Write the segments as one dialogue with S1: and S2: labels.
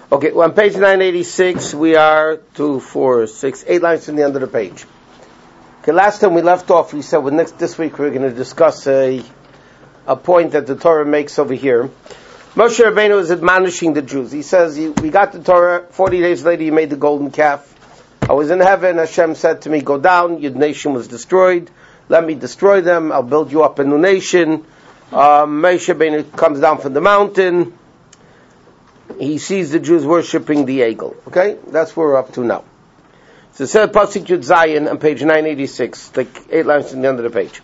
S1: Okay, well, on page 986, we are 2, 4, 6, 8 lines from the end of the page. Okay, last time we left off, we said this week we're going to discuss a point that the Torah makes over here. Moshe Rabbeinu is admonishing the Jews. He says, we got the Torah, 40 days later you made the golden calf. I was in heaven, Hashem said to me, go down, your nation was destroyed, let me destroy them, I'll build you up a new nation. Moshe Rabbeinu comes down from the mountain, he sees the Jews worshipping the eagle. Okay? That's where we're up to now. So it says Pasuk Yud Zayin on page 986, like 8 lines from the end of the page.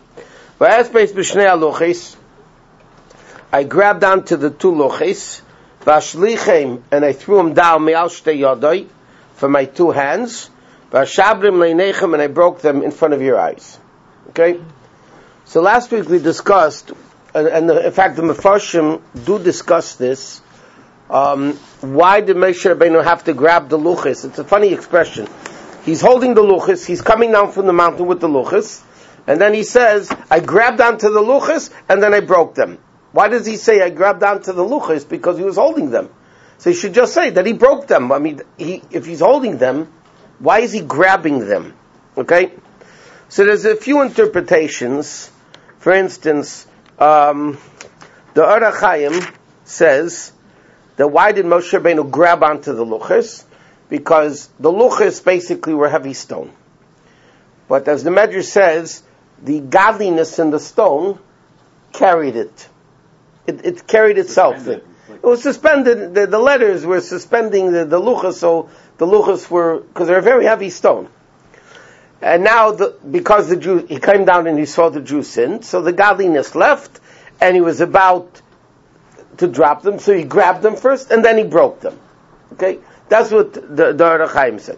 S1: I grabbed onto the 2 loches, and I threw them down me'al shtei yodai, for my 2 hands, and I broke them in front of your eyes. Okay? So last week we discussed, and in fact the Mefarshim do discuss this, why did Moshe Rabbeinu have to grab the luchos? It's a funny expression. He's holding the luchos, he's coming down from the mountain with the luchos, and then he says, I grabbed onto the luchos, and then I broke them. Why does he say I grabbed onto the luchos? Because he was holding them. So he should just say that he broke them. I mean, if he's holding them, why is he grabbing them? Okay? So there's a few interpretations. For instance, the Or HaChaim says that why did Moshe Rabbeinu grab onto the luchos? Because the luchos basically were heavy stone. But as the Medrash says, the godliness in the stone carried it. It carried itself. It was suspended. The letters were suspending the luchos, so the luchos were, because they're a very heavy stone. And now, because the Jew, he came down and he saw the Jews sin, so the godliness left, and he was about to drop them, so he grabbed them first, and then he broke them. Okay? That's what the Or HaChaim said.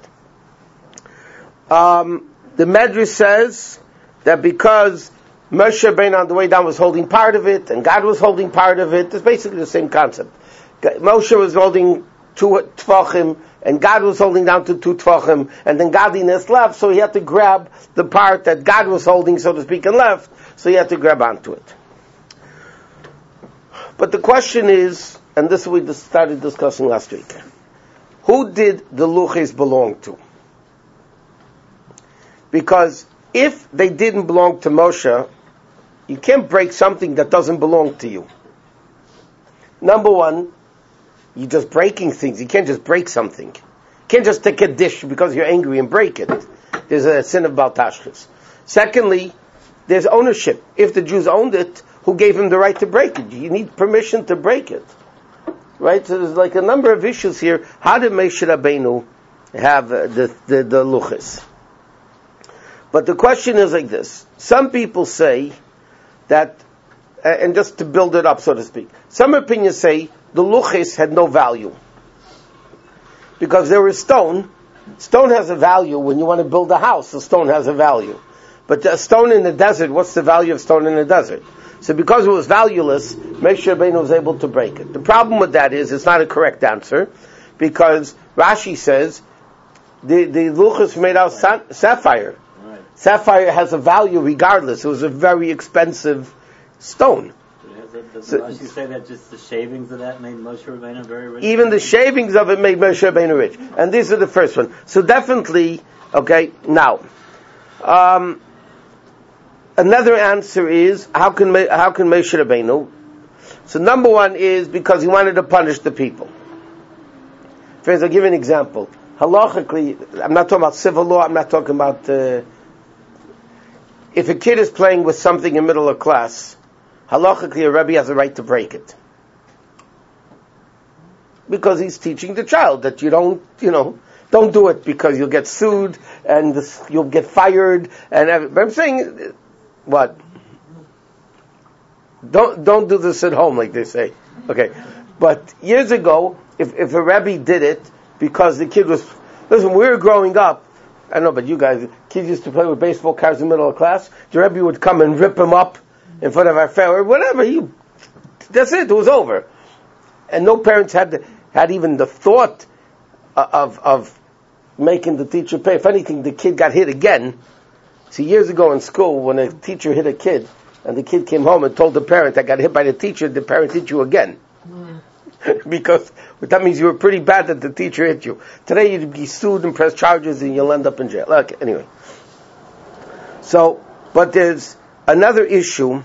S1: The Medrash says that because Moshe Rabbeinu on the way down was holding part of it, and God was holding part of it, it's basically the same concept. Moshe was holding 2 tvachim, and God was holding down to 2 tvachim, and then godliness left, so he had to grab the part that God was holding, so to speak, and left, so he had to grab onto it. But the question is, and this we started discussing last week, who did the luchos belong to? Because if they didn't belong to Moshe, you can't break something that doesn't belong to you. Number one, you're just breaking things. You can't just break something. You can't just take a dish because you're angry and break it. There's a sin of Bal Tashchis. Secondly, there's ownership. If the Jews owned it, who gave him the right to break it? You need permission to break it. Right? So there's like a number of issues here. How did Moshe Rabbeinu have the luchos? But the question is like this. Some people say that, and just to build it up, so to speak, some opinions say the luchos had no value. Because they were stone. Stone has a value when you want to build a house. The stone has a value. But a stone in the desert, what's the value of stone in the desert? So because it was valueless, Moshe Rabbeinu was able to break it. The problem with that is it's not a correct answer, because Rashi says the luchos made out of sapphire. Right. Sapphire has a value regardless. It was a very expensive stone.
S2: Does Rashi say that just the shavings of that made Moshe Rabbeinu very rich?
S1: Even the shavings of it made Moshe Rabbeinu rich. And these are the first one. So definitely, okay, now, another answer is, how can Moshe Rabbeinu? So number one is because he wanted to punish the people. Friends, I'll give you an example. Halachically, I'm not talking about civil law, I'm not talking about, if a kid is playing with something in middle of class, halachically a Rebbe has a right to break it. Because he's teaching the child that you don't do it because you'll get sued, and you'll get fired, but I'm saying, what? Don't do this at home, like they say. Okay. But years ago, if a Rebbe did it, because the kid was, listen, when we were growing up, I don't know about you guys, kids used to play with baseball cards in the middle of class, the Rebbe would come and rip them up in front of our family, or whatever, that's it was over. And no parents had even the thought of making the teacher pay. If anything, the kid got hit again. See, years ago in school, when a teacher hit a kid, and the kid came home and told the parent, I got hit by the teacher, the parent hit you again. because that means you were pretty bad that the teacher hit you. Today you'd be sued and press charges and you'll end up in jail. Okay, anyway. So, but there's another issue.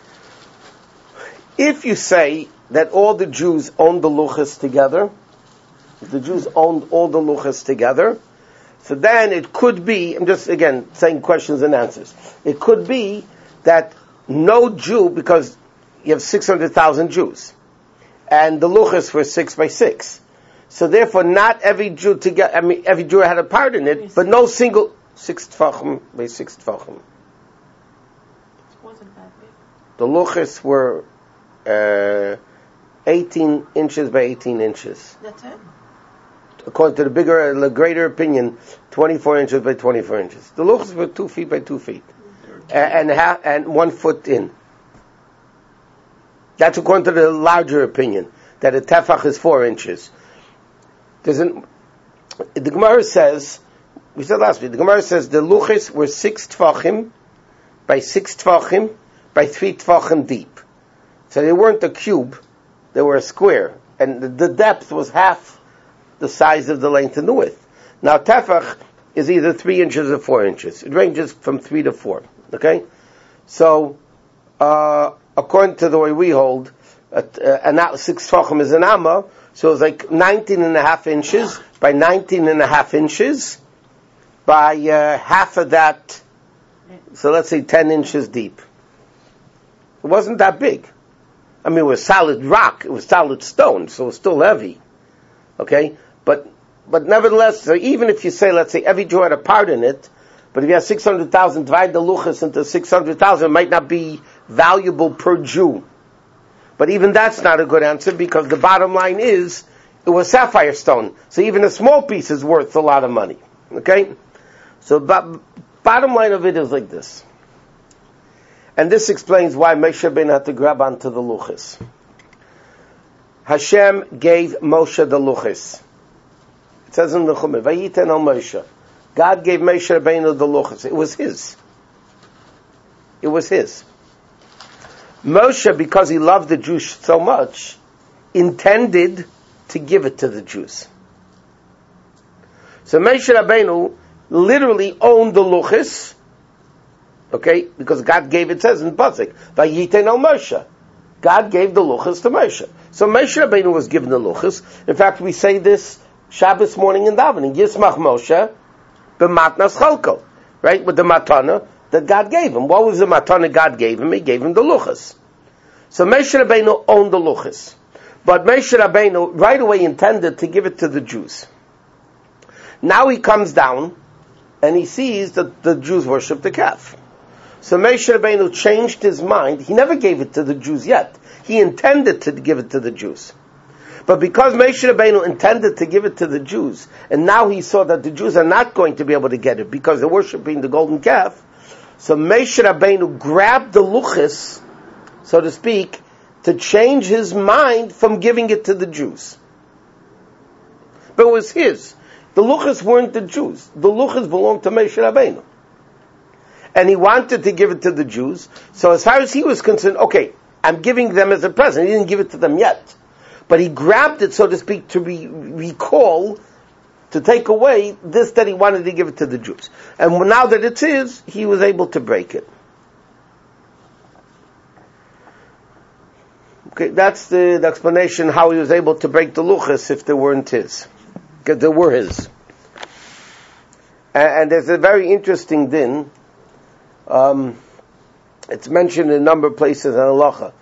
S1: If you say that all the Jews owned the luchas together, if the Jews owned all the luchas together, so then it could be, I'm just again saying questions and answers. It could be that no Jew, because you have 600,000 Jews, and the luchas were 6 by 6. So therefore, not every Jew together. I mean, every Jew had a part in it, but no single 6 tefachim by 6 tefachim.
S3: It wasn't that big.
S1: The luchas were 18 inches by 18 inches.
S3: That's it.
S1: According to the greater opinion, 24 inches by 24 inches. The luchas were 2 feet by 2 feet, and 1 foot in. That's according to the larger opinion, that a tefach is 4 inches. The Gemara says, we said last week, the Gemara says the luchas were 6 tefachim by 6 tefachim by 3 tefachim deep. So they weren't a cube, they were a square, and the depth was half the size of the length and the width. Now tefach is either 3 inches or 4 inches. It ranges from 3 to 4. Okay? So, according to the way we hold, 6 tefachim is an amma, so it's like 19 and a half inches by 19 and a half inches by half of that, so let's say 10 inches deep. It wasn't that big. I mean, it was solid rock, it was solid stone, so it was still heavy. Okay? But nevertheless, so even if you say, let's say, every Jew had a part in it, but if you have 600,000, divide the luchas into 600,000, it might not be valuable per Jew. But even that's not a good answer, because the bottom line is, it was sapphire stone. So even a small piece is worth a lot of money. Okay? So bottom line of it is like this. And this explains why Moshe Rabbeinu had to grab onto the luchas. Hashem gave Moshe the luchas. It says in the Chumash, Vayiten al Moshe. God gave Moshe Rabbeinu the luchas. It was his. It was his. Moshe, because he loved the Jews so much, intended to give it to the Jews. So Moshe Rabbeinu literally owned the luchas, okay, because God gave it, says in Pasuk, Vayiten al Moshe. God gave the luchas to Moshe. So Moshe Rabbeinu was given the luchas. In fact, we say this Shabbos morning in davening, Yismach Moshe b'matnas chalko, right, with the matana that God gave him. What was the matana God gave him? He gave him the luchas. So Moshe Rabbeinu owned the luchas. But Moshe Rabbeinu right away intended to give it to the Jews. Now he comes down and he sees that the Jews worship the calf. So Moshe Rabbeinu changed his mind. He never gave it to the Jews yet. He intended to give it to the Jews. But because Moshe Rabbeinu intended to give it to the Jews, and now he saw that the Jews are not going to be able to get it because they're worshiping the golden calf, so Moshe Rabbeinu grabbed the luchas, so to speak, to change his mind from giving it to the Jews. But it was his. The luchas weren't the Jews. The luchas belonged to Moshe Rabbeinu. And he wanted to give it to the Jews. So as far as he was concerned, okay, I'm giving them as a present. He didn't give it to them yet. But he grabbed it, so to speak, to recall, to take away this that he wanted to give it to the Jews. And now that it's his, he was able to break it. Okay, that's the explanation how he was able to break the luchas if they weren't his. Because they were his. And there's a very interesting din. It's mentioned in a number of places in halacha.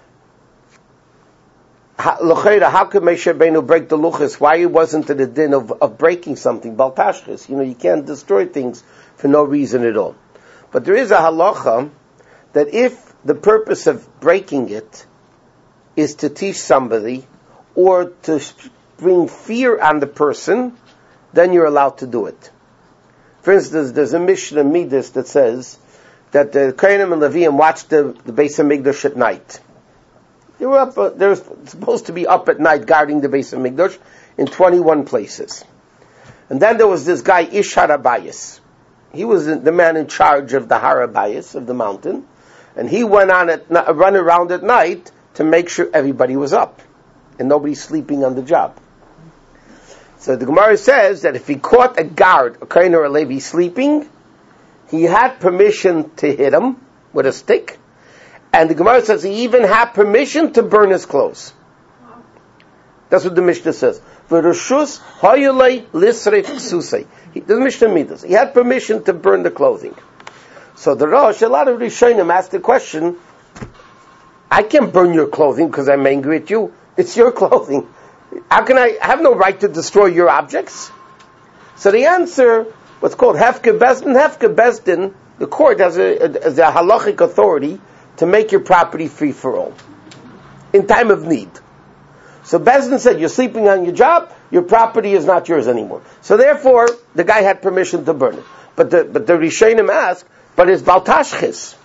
S1: How could Moshe Rabbeinu break the luchas? Why wasn't it a din of breaking something? Bal tashchis. You can't destroy things for no reason at all. But there is a halacha that if the purpose of breaking it is to teach somebody or to bring fear on the person, then you're allowed to do it. For instance, there's a Mishnah Midas that says that the Kohanim and Leviim watched the Beis HaMikdash at night. They were supposed to be up at night guarding the Beis HaMikdash in 21 places. And then there was this guy, Ish Harabayis. He was the man in charge of the Harabayis, of the mountain. And he went run around at night to make sure everybody was up. and nobody's sleeping on the job. So the Gemara says that if he caught a guard, a Kohen or a Levi sleeping, he had permission to hit him with a stick, and the Gemara says he even had permission to burn his clothes. That's what the Mishnah says. V'reshus hayulei lisref ksusei. The Mishnah means he had permission to burn the clothing. So the Rosh, a lot of Rishonim asked the question, I can't burn your clothing because I'm angry at you. It's your clothing. How can I have no right to destroy your objects? So the answer, what's called Hefke Bezdin. Hefke Bezdin, the court has a halachic authority to make your property free for all in time of need. So Bezdin said, you're sleeping on your job, your property is not yours anymore. So therefore, the guy had permission to burn it. But the Rishonim ask, but it's Baltashchis.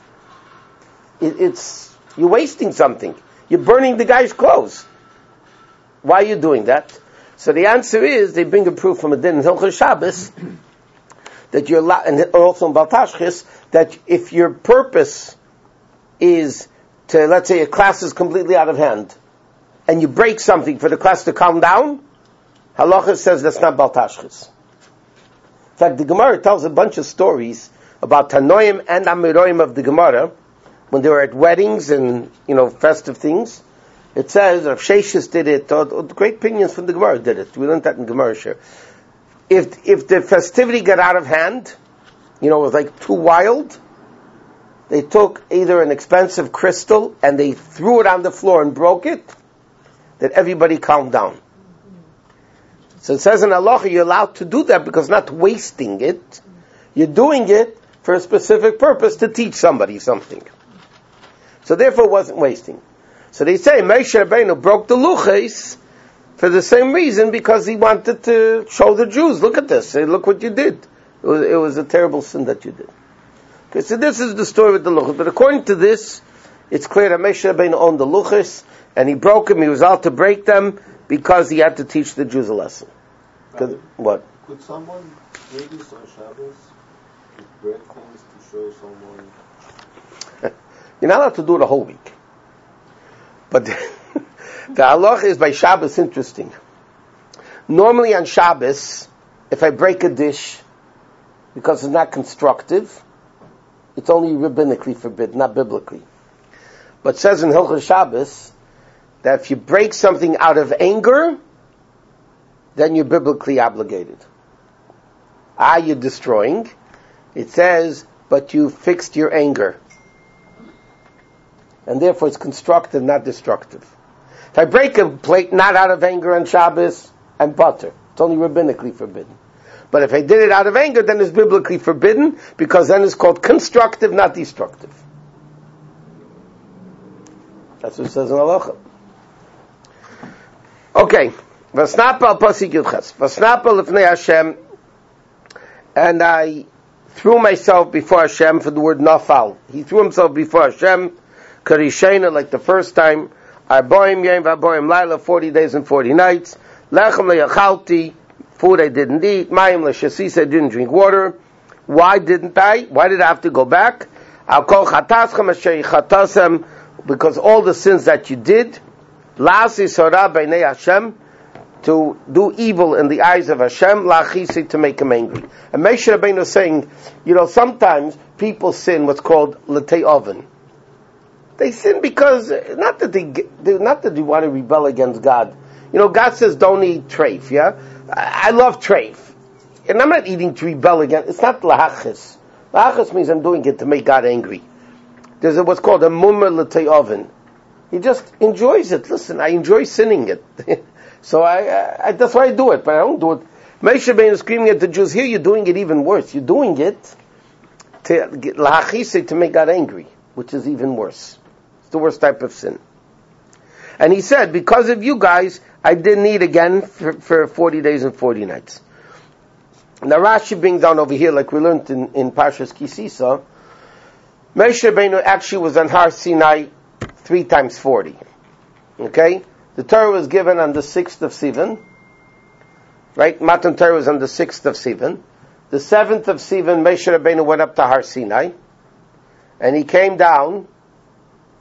S1: You're wasting something. You're burning the guy's clothes. Why are you doing that? So the answer is, they bring a proof from a din in Hilchos Shabbos, that you're allowed, and also in Baltashchis, that if your purpose is to, let's say a class is completely out of hand, and you break something for the class to calm down, Halacha says that's not Baltashchis. In fact, the Gemara tells a bunch of stories about Tanoim and Amiroim of the Gemara, when they were at weddings and, festive things. It says, Rav Sheshis did it, or great opinions from the Gemara did it. We learned that in Gemara share. If the festivity got out of hand, it was like too wild, they took either an expensive crystal and they threw it on the floor and broke it, that everybody calmed down. So it says in Halacha, you're allowed to do that because not wasting it, you're doing it for a specific purpose to teach somebody something. So therefore it wasn't wasting. So they say Moshe Rabbeinu broke the luchos for the same reason, because he wanted to show the Jews, look at this, say, look what you did. It was a terrible sin that you did. Okay, so this is the story with the luchos. But according to this, it's clear that Moshe Rabbeinu owned the luchos, and he broke them, he was out to break them, because he had to teach the Jews a lesson. What?
S4: Could someone, maybe on Shabbos, break things to show someone?
S1: You're not allowed to do it a whole week. But the halach is by Shabbos interesting. Normally on Shabbos, if I break a dish because it's not constructive, it's only rabbinically forbidden, not biblically. But it says in Hilchos Shabbos that if you break something out of anger, then you're biblically obligated. You're destroying. It says, but you fixed your anger. And therefore it's constructive, not destructive. If I break a plate not out of anger on Shabbos, I'm butter. It's only rabbinically forbidden. But if I did it out of anger, then it's biblically forbidden, because then it's called constructive, not destructive. That's what it says in Halacha. Okay. Vasnapal pasik yudches. Vasnapal lifnei Hashem, and I threw myself before Hashem, for the word nafal. He threw himself before Hashem, karishena, like the first time. Arboim yom v'arboim laila, 40 days and 40 nights. Lechem le'yachalti, food I didn't eat. Mayim le'shasis, I didn't drink water. Why didn't I? Why did I have to go back? Al kol chataschem asher chatasem, because all the sins that you did, la'asi sorah b'nei Hashem, to do evil in the eyes of Hashem, la'achisi, to make him angry. And Moshe Rabbeinu is saying, sometimes people sin what's called l'tei oven. They sin because, not that they want to rebel against God. God says don't eat treif, yeah? I love treif. And I'm not eating to rebel against, it's not lahachis. Lahachis means I'm doing it to make God angry. There's what's called a mummer l'tei oven. He just enjoys it. Listen, I enjoy sinning it. So I that's why I do it, but I don't do it. Moshe Rabbeinu is screaming at the Jews, here you're doing it even worse. You're doing it to make God angry, which is even worse. It's the worst type of sin. And he said, because of you guys, I didn't eat again for 40 days and 40 nights. Now Rashi brings down over here, like we learned in Parshas Kisisa, Moshe Rabbeinu actually was on Har Sinai 3 times 40. Okay? The Torah was given on the 6th of Sivan. Right? Matan Torah was on the 6th of Sivan. The 7th of Sivan, Moshe Rabbeinu went up to Har Sinai. And he came down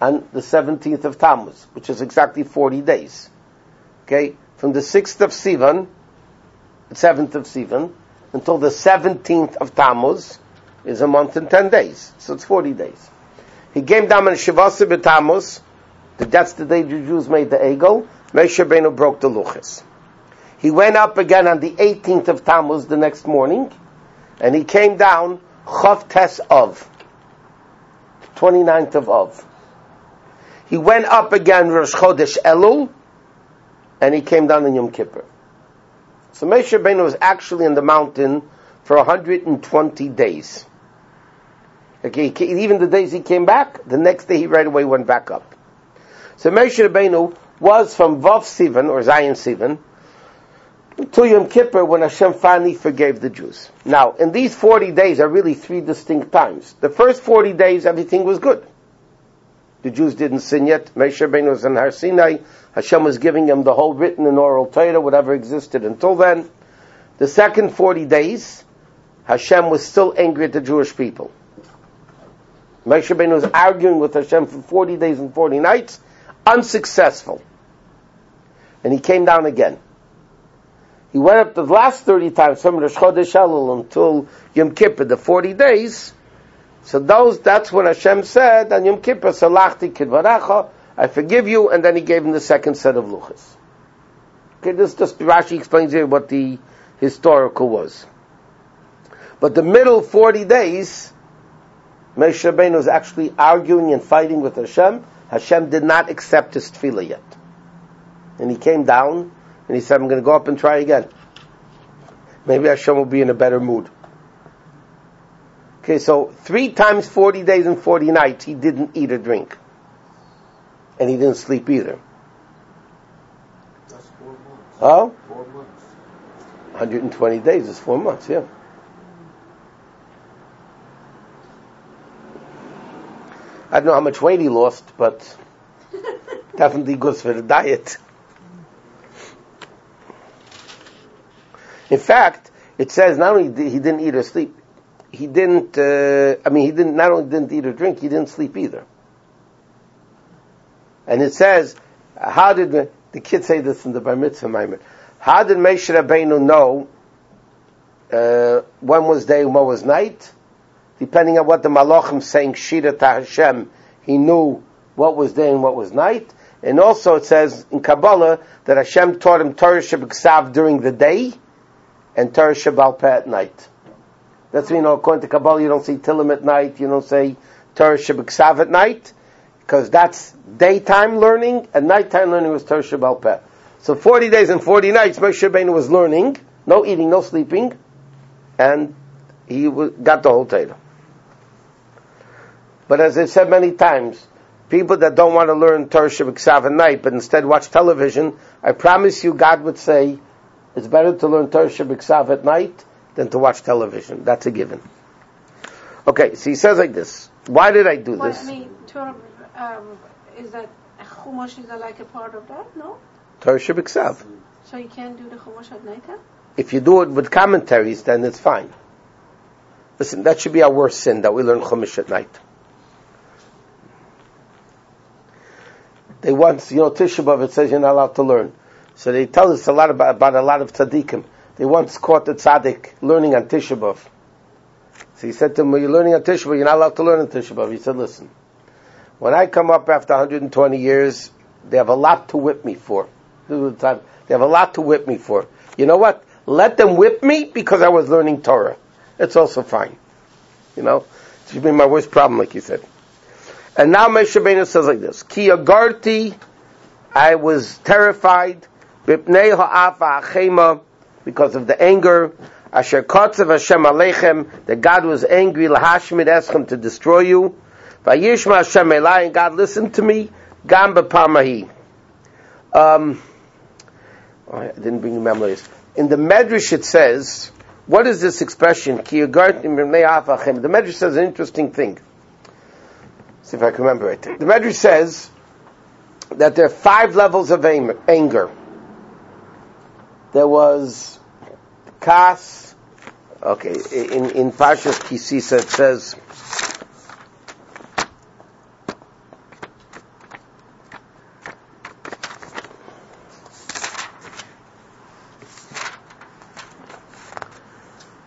S1: on the 17th of Tammuz, which is exactly 40 days. Okay? From the 6th of Sivan, the 7th of Sivan, until the 17th of Tammuz is a month and 10 days. So it's 40 days. He came down on Shavasa b'Tammuz. That's the day the Jews made the Egel. Moshe Rabbeinu broke the Luchas. He went up again on the 18th of Tammuz the next morning, and he came down Chav Tes Av, 29th of Av. He went up again Rosh Chodesh Elul, and he came down in Yom Kippur. So Moshe Rabbeinu was actually in the mountain for 120 days. Okay, even the days he came back, the next day he right away went back up. So Moshe Rabbeinu was from Vav Sivan, or Zion Sivan, to Yom Kippur when Hashem finally forgave the Jews. Now, in these 40 days are really three distinct times. The first 40 days, everything was good. The Jews didn't sin yet. Moshe Rabbeinu was in Har Sinai. Hashem was giving him the whole written and oral Torah, whatever existed until then. The second 40 days, Hashem was still angry at the Jewish people. Moshe Rabbeinu was arguing with Hashem for 40 days and 40 nights, unsuccessful. And he came down again. He went up the last 30 times from Rosh Chodesh Elul until Yom Kippur, the 40 days. So that's when Hashem said on Yom Kippur, Salachti kidvarecha, I forgive you, and then he gave him the second set of luchas. Okay, this just Rashi explains here what the historical was. But the middle 40 days, Moshe Rabbeinu was actually arguing and fighting with Hashem. Hashem did not accept his tefillah yet. And he came down, and he said, I'm going to go up and try again. Maybe Hashem will be in a better mood. Okay, so 3 times 40 days and 40 nights, he didn't eat or drink. And he didn't sleep either.
S4: That's 4 months.
S1: Oh?
S4: 4 months.
S1: 120 days is 4 months, yeah. I don't know how much weight he lost, but definitely good for the diet. In fact, it says not only he didn't eat or sleep, he didn't, not only didn't eat or drink, he didn't sleep either. And it says, how did, the kids say this in the Bar Mitzvah Maimer, how did Moshe Rabbeinu know when was day and when was night? Depending on what the Malachim saying, Shira to Hashem, he knew what was day and what was night. And also it says in Kabbalah that Hashem taught him Torah Sheb'Ksav during the day and Torah Sheb'al Peh at night. That's why, according to Kabbalah, you don't say Tillim at night, you don't say Torah Sheb'Ksav at night, because that's daytime learning, and nighttime learning was Torah Sheb'al Peh. So 40 days and 40 nights, Moshe Rabbeinu was learning, no eating, no sleeping, and he got the whole Torah. But as I've said many times, people that don't want to learn Torah Sheb'Ksav at night, but instead watch television, I promise you God would say, it's better to learn Torah Sheb'Ksav at night than to watch television. That's a given. Okay, so he says like this. Why did I do this?
S3: I mean, Torah, is that Chumash is like a part of that? No?
S1: Torah Sheb'Ksav.
S3: So you can't do the Chumash at night time?
S1: If you do it with commentaries, then it's fine. Listen, that should be our worst sin, that we learn Chumash at night. They once, Tisha B'Av, it says you're not allowed to learn. So they tell us a lot about a lot of tzaddikim. They once caught the tzaddik learning on Tisha B'Av. So he said to him, when you're learning on Tisha B'Av, you're not allowed to learn on Tisha B'Av. He said, listen, when I come up after 120 years, they have a lot to whip me for. They have a lot to whip me for. You know what? Let them whip me because I was learning Torah. It's also fine. It should be my worst problem, like you said. And now Moshe Rabbeinu says like this, Ki agarti, I was terrified, b'pnei ha'afa achema, because of the anger, asher kotzav Hashem aleichem, that God was angry, lahashmid eschem, to destroy you, vayishma Hashem elai, and God listened to me, gam b'pamahi. I didn't bring the memories. In the Medrash it says, what is this expression, Ki agarti b'pnei ha'afa achema? The Medrash says an interesting thing. See if I can remember it. The Medrash says that there are 5 levels of anger. There was Kas. Okay, in Parshas Kisisa it says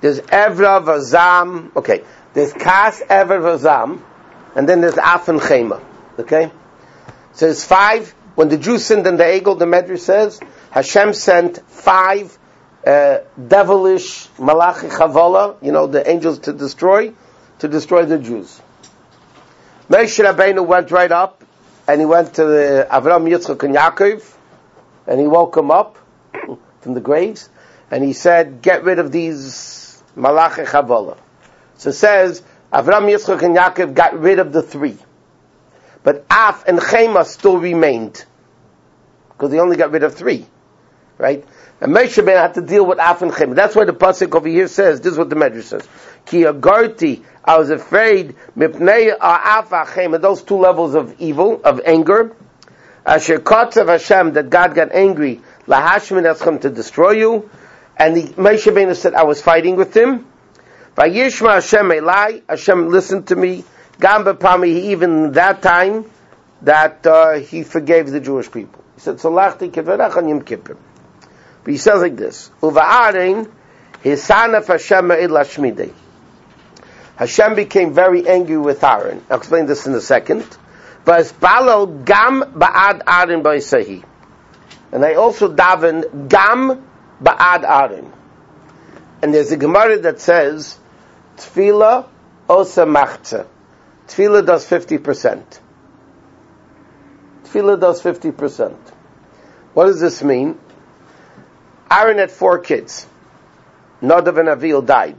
S1: There's Evra Vazam. Okay, there's Kas, Evra Vazam, and then there's Af and Chema. Okay, so there's 5. When the Jews sinned in the Egel, the Medrash says Hashem sent 5 devilish Malachi Chavola, the angels to destroy the Jews. Moshe Rabbeinu went right up, and he went to the Avram, Yitzchak, and Yaakov, and he woke them up from the graves, and he said, get rid of these Malachi Chavola. So it says, Avram, Yitzchak, and Yaakov got rid of the 3. But Af and Chema still remained, because he only got rid of 3, right? And Moshe Rabbeinu had to deal with Af and Chema. That's why the pasuk over here says, this is what the Medrash says, Ki agarti, I was afraid, mipnei Af Chema, those 2 levels of evil, of anger, Asher Kotzav Hashem, that God got angry, lahashmin eschem, to destroy you, and Moshe Rabbeinu said, I was fighting with him, Vayishma Hashem Elai, Hashem listened to me, Gam b'pami, even that time, that he forgave the Jewish people. He said, Salachti keverach on Yom Kippur. But he says like this, Uva'arein, Hisanaf Hashem Ma'id Lashmidei. Hashem became very angry with Aaron. I'll explain this in a second. But Balal Gam Ba'ad Aaron Ba'Isahi. And I also daven Gam Ba'ad Aaron. And there's a Gemara that says, Tefillah Osa Machzeh. Tefillah does 50%. Tefillah does 50%. What does this mean? Aaron had 4 kids. Nadav and Aviel died.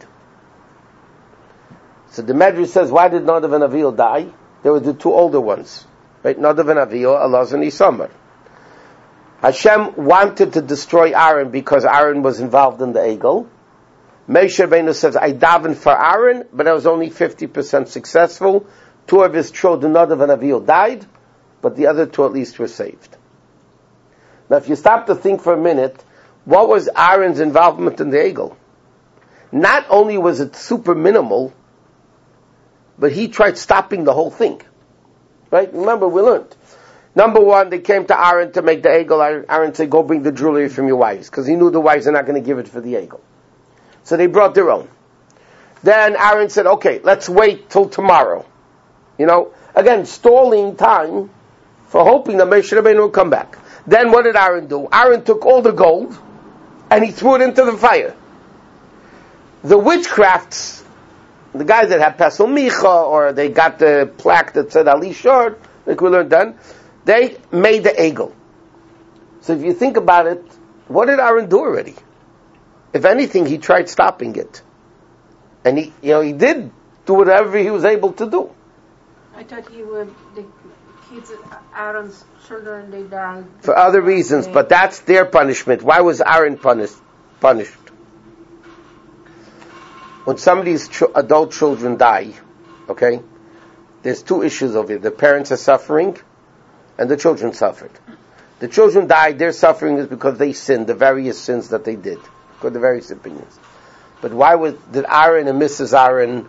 S1: So the Medrash says, why did Nadav and Aviel die? They were the 2 older ones. Right? Nadav and Aviel, Elazar and Isamar. Hashem wanted to destroy Aaron because Aaron was involved in the Egel. Moshe Rabbeinu says, I davened for Aaron, but I was only 50% successful. 2 of his children, Nadav and Aviel, died, but the other 2 at least were saved. Now if you stop to think for a minute, what was Aaron's involvement in the Egel? Not only was it super minimal, but he tried stopping the whole thing. Right? Remember, we learned. Number 1, they came to Aaron to make the Egel. Aaron said, go bring the jewelry from your wives, because he knew the wives are not going to give it for the Egel. So they brought their own. Then Aaron said, okay, let's wait till tomorrow. Again, stalling time for hoping that Moshe Rabbeinu will come back. Then what did Aaron do? Aaron took all the gold and he threw it into the fire. The witchcrafts, the guys that had Pesel Micha, or they got the plaque that said Ali Shor, like we learned then, they made the Egel. So if you think about it, what did Aaron do already? If anything, he tried stopping it. And he did do whatever he was able to do.
S3: I thought the kids, Aaron's children, they died.
S1: For other reasons, but that's their punishment. Why was Aaron punished? When somebody's adult children die, okay, there's 2 issues over here. The parents are suffering, and the children suffered. The children died, their suffering is because they sinned, the various sins that they did. Got the various opinions. But why did Aaron and Mrs. Aaron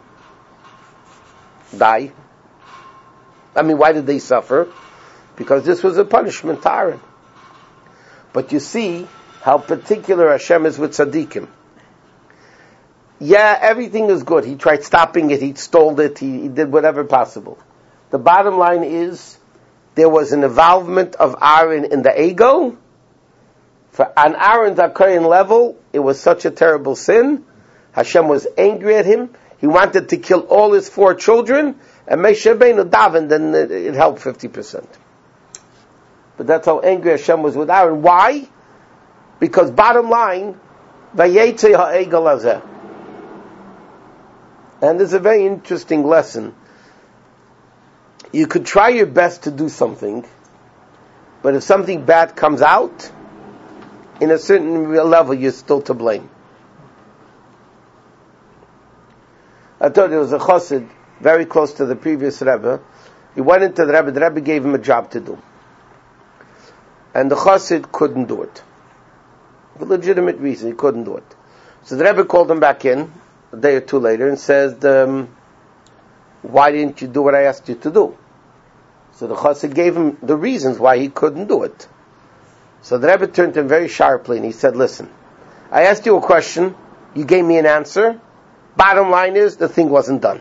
S1: die? Why did they suffer? Because this was a punishment to Aaron. But you see how particular Hashem is with tzaddikim. Yeah, everything is good. He tried stopping it, he stalled it, he did whatever possible. The bottom line is, there was an involvement of Aaron in the Egel. On Aaron's Kohen level, it was such a terrible sin. Hashem was angry at him. He wanted to kill all his 4 children, and Moshe Rabbeinu davened, and it helped 50%. But that's how angry Hashem was with Aaron. Why? Because bottom line, Vayetze ha'egel hazeh. And there's a very interesting lesson. You could try your best to do something, but if something bad comes out, in a certain level, you're still to blame. I told you there was a chassid very close to the previous Rebbe. He went into the Rebbe gave him a job to do. And the chassid couldn't do it. For legitimate reason, he couldn't do it. So the Rebbe called him back in, a day or 2 later, and said, why didn't you do what I asked you to do? So the chassid gave him the reasons why he couldn't do it. So the Rebbe turned to him very sharply and he said, listen, I asked you a question, you gave me an answer, Bottom line is, the thing wasn't done.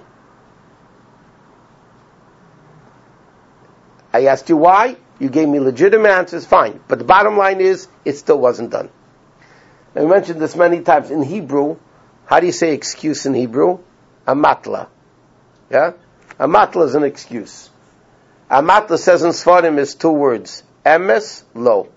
S1: I asked you why, you gave me legitimate answers, fine. But the bottom line is, it still wasn't done. And we mentioned this many times. In Hebrew, how do you say excuse in Hebrew? Amatla. Yeah? Amatla is an excuse. Amatla says in Sfarim is 2 words. Emes, lo.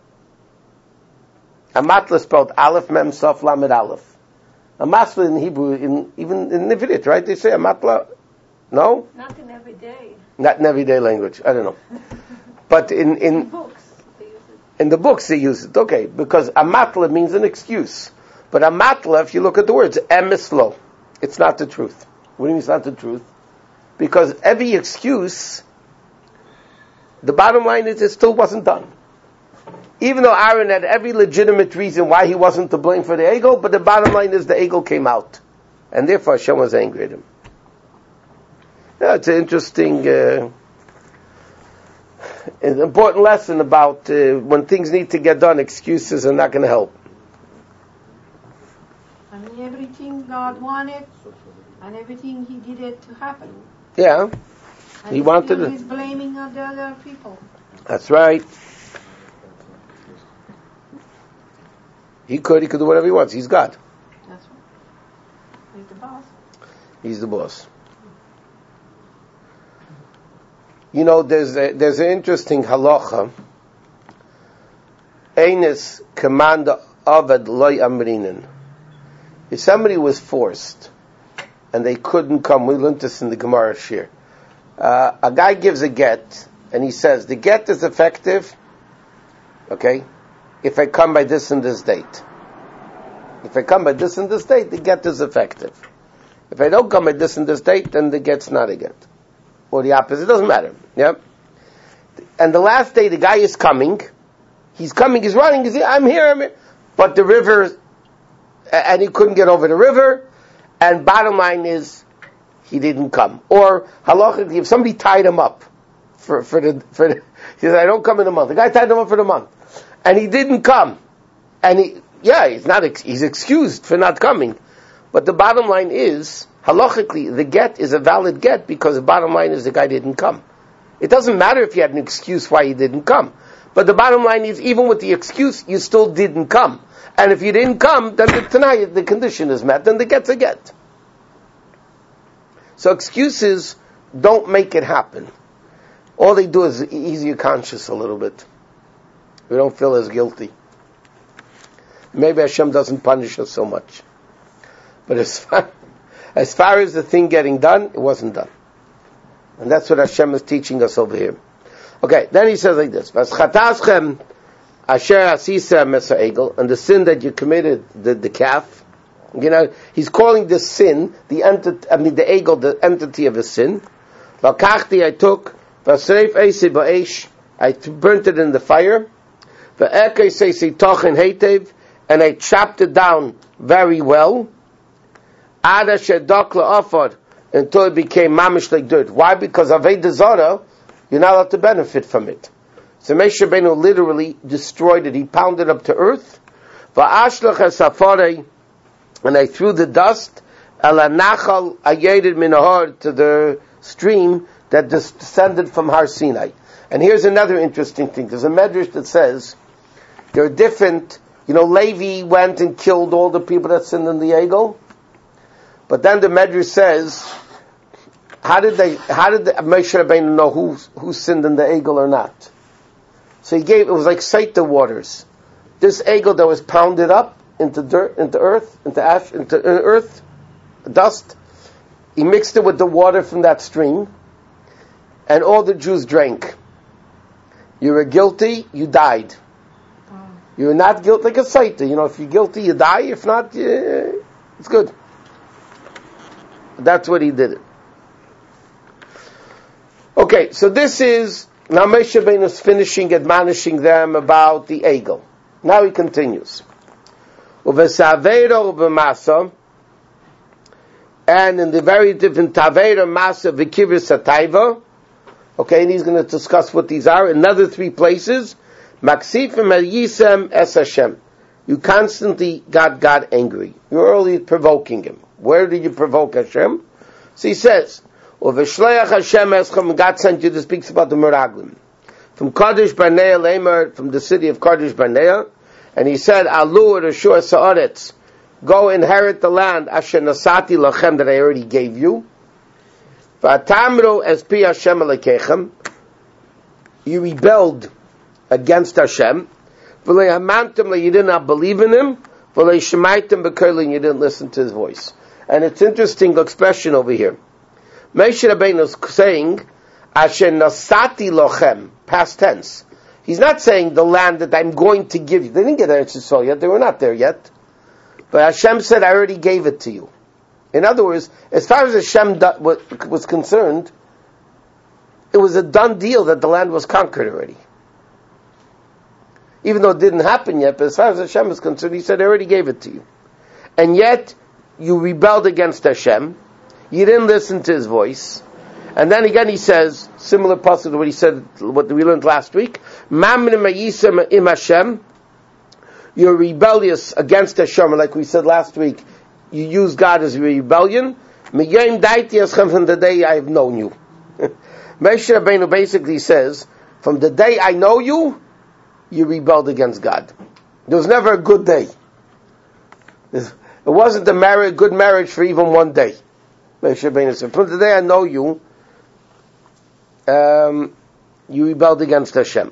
S1: Amatla spelled Aleph, Mem, Sof, Lamed, Aleph. Amatla in Hebrew, even in Nivrit, right? They say Amatla. No?
S3: Not in every day.
S1: Not in everyday language. I don't know. But in
S3: Books, they use it.
S1: in the books they use it. Okay. Because Amatla means an excuse. But Amatla, if you look at the words, Emes, lo. It's not the truth. What do you mean it's not the truth? Because every excuse, the bottom line is it still wasn't done. Even though Aaron had every legitimate reason why he wasn't to blame for the egel, but the bottom line is the egel came out. And therefore Hashem was angry at him. Yeah, it's an interesting, an important lesson about when things need to get done, excuses are not going to help.
S3: I mean, everything God wanted, and everything He did it to happen.
S1: Yeah,
S3: And
S1: He wanted
S3: still
S1: it.
S3: He's blaming the other people.
S1: That's right. He could do whatever he wants. He's God.
S3: That's right. He's the boss.
S1: He's the boss. You know, there's an interesting halacha. Eines commanda avad loy amrinen. If somebody was forced and they couldn't come, we learned this in the Gemara Shir. A guy gives a get and he says the get is effective. Okay, if I come by this and this date. If I come by this and this date, the get is effective. If I don't come by this and this date, then the get's not a get. Or the opposite, it doesn't matter. Yeah? And the last day the guy is coming, he's running, I'm here. But the river, and he couldn't get over the river, and bottom line is, he didn't come. Or, halachically, if somebody tied him up for the, he said, I don't come in a month. The guy tied him up for the month. And he didn't come. And he's excused for not coming. But the bottom line is, halachically, the get is a valid get because the bottom line is the guy didn't come. It doesn't matter if you had an excuse why he didn't come. But the bottom line is, even with the excuse, you still didn't come. And if you didn't come, then the condition is met, then the get's a get. So excuses don't make it happen. All they do is ease your conscience a little bit. We don't feel as guilty. Maybe Hashem doesn't punish us so much. But as far as the thing getting done, it wasn't done. And that's what Hashem is teaching us over here. Okay, then he says like this: "V'schataschem asher asisa mesa'egel," and the sin that you committed, the calf. You know, he's calling this sin the egel, the entity of a sin. V'kachti, I took v'sreif eisi ba'esh, I burnt it in the fire. V'ekei seisi tochen heitev, and I chopped it down very well. Ada shedok la'afad, until it became mamish like dirt. Why? Because Avodah Zarah, you're not allowed to benefit from it. So Moshe Rabbeinu literally destroyed it. He pounded it up to earth. Va'ashlach esafare, and I threw the dust ala nachal ayedid minahar, to the stream that descended from Har Sinai. And here's another interesting thing. There's a medrash that says there are different. You know, Levi went and killed all the people that sinned in the egel. But then the Medrash says, how did Moshe Rabbeinu know who sinned in the egel or not? So it was like Saita waters. This egel that was pounded up into dirt, into earth, into ash, into earth, dust, he mixed it with the water from that stream, and all the Jews drank. You were guilty, you died. You were not guilty, like a Saita. You know, if you're guilty, you die. If not, it's good. That's what he did it. Okay, so this is, now Moshe Rabbeinu is finishing admonishing them about the egel. Now he continues. Uvesavero ubemasa, and in the very different Tavera, Masa, Vikivir Sataiva. Okay, and he's going to discuss what these are. Another 3 places. Maksifim el Yisem es Hashem. You constantly got God angry. You're only provoking him. Where did you provoke Hashem? So he says, "Uveshleach Hashem eschem." God sent you to speak about the Meraglim from Kadesh Barnea Lamer, from the city of Kadesh Barnea, and he said, "Alu Reshua Sa'aretz, go inherit the land Asher Nasati Lachem that I already gave you. V'atamru es pi Hashem Elekechem." You rebelled against Hashem. V'lehamantim, you did not believe in Him. V'leshemaitim b'kerlin, you didn't listen to His voice. And it's interesting expression over here. Moshe Rabbeinu is saying, Asher Nasati Lochem, past tense. He's not saying the land that I'm going to give you. They didn't get Eretz Yisrael yet. They were not there yet. But Hashem said, I already gave it to you. In other words, as far as Hashem was concerned, it was a done deal that the land was conquered already. Even though it didn't happen yet, but as far as Hashem is concerned, He said, I already gave it to you. And yet, you rebelled against Hashem. You didn't listen to His voice. And then again He says, similar passage to what He said, what we learned last week, Mamrim im Hashem, you're rebellious against Hashem, like we said last week, you use God as a rebellion. From the day I have known you. Moshe Rabbeinu basically says, from the day I know you, you rebelled against God. There was never a good day. It wasn't a good marriage for even one day. Moshe Rabbeinu said, from the day I know you, you rebelled against Hashem.